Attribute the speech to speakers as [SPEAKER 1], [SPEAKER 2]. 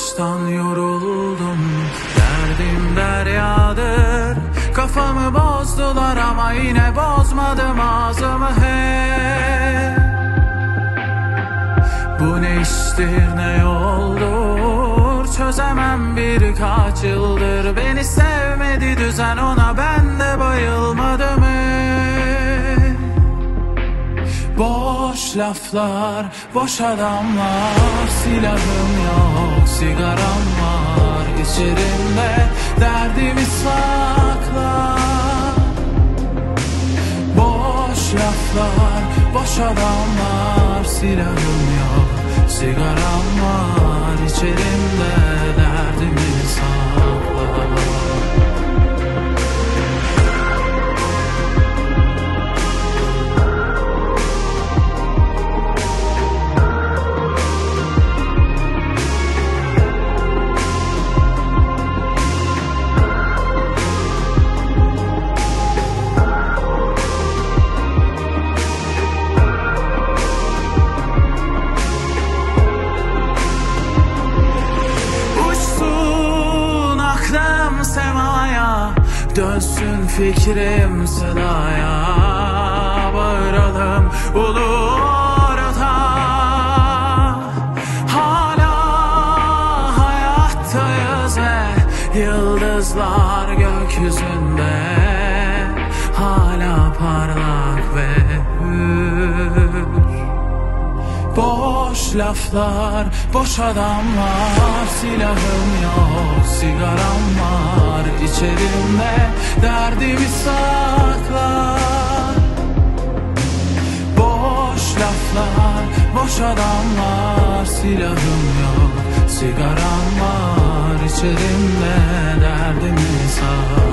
[SPEAKER 1] Baştan yoruldum, derdim deryadır. Kafamı bozdular ama yine bozmadım ağzımı hep. Bu ne iştir ne yoldur, çözemem birkaç yıldır. Beni sevmedi düzen, ona ben de bayılmadım hep. Boş laflar, boş adamlar, silahım yok, sigaram var içerimde, derdimi sakla. Boş laflar, boş adamlar, silahım yok, sigaram var içerimde, derdimi sakla. Dönsün fikrim sedaya, bağıralım ulu orada. Hala hayattayız ve yıldızlar gökyüzünde, hala parlak ve hür. Boş laflar, boş adamlar, silahım yok, sigaram var içerimde, derdimi sakla. Boş laflar, boş adamlar, silahım yok, sigaram var içerimde, derdimi sakla.